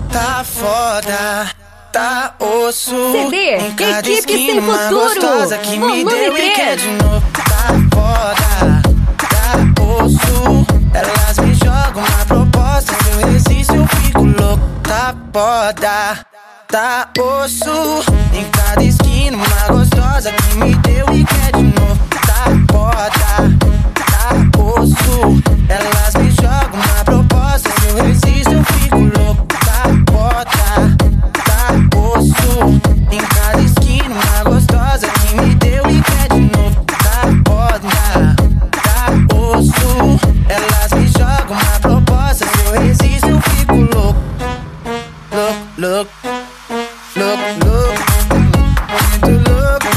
Tá foda, tá osso. CD, em cada Equipe Sem esquina, uma Futuro. gostosa que me Volume deu e 3. quer de novo. Tá foda, tá osso. Elas me jogam uma proposta, se eu resisto eu fico louco. Tá foda, tá osso. Em cada esquina, uma gostosa que me deu e quer de novo. Tá foda, tá osso. Elas me jogam uma proposta, se eu resisto eu fico louco. Tá foda, tá osso. Em cada esquina, uma gostosa que me deu e quer de novo. Tá foda, tá osso. Elas me jogam uma proposta, se eu resisto eu fico louco. Louco, louco, louco, louco, muito louco.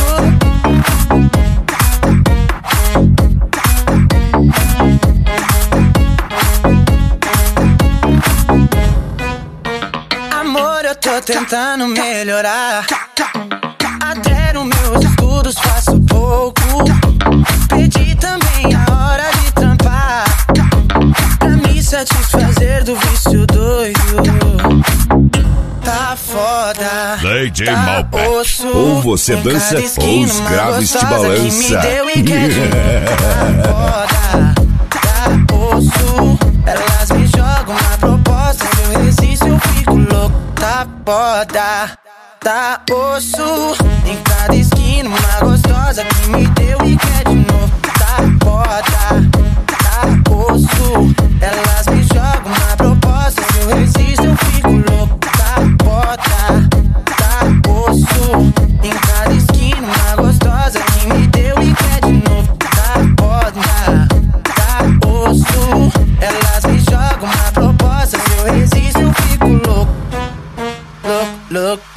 Amor, eu tô tentando melhorar. Até nos meus estudos faço pouco. Perdi também a hora de trampar, pra me satisfazer do vício doido. Tá foda, DJ tá Malbec. osso. Ou você Em dança, cada esquina, ou os uma graves te gostosa que me balança. deu e quer de novo. Tá foda, tá osso. Elas me jogam uma proposta, se eu resisto eu fico louco. Tá foda, tá osso. Em cada esquina, uma gostosa que me deu e quer de novo. Tá foda, tá osso. Elas me jogam uma proposta, se eu resisto eu fico louco. Tá foda, tá osso. Em cada esquina, uma gostosa que me deu e quer de novo. Tá foda, tá osso. Elas me jogam uma proposta, se eu resisto eu fico louco. Louco, louco.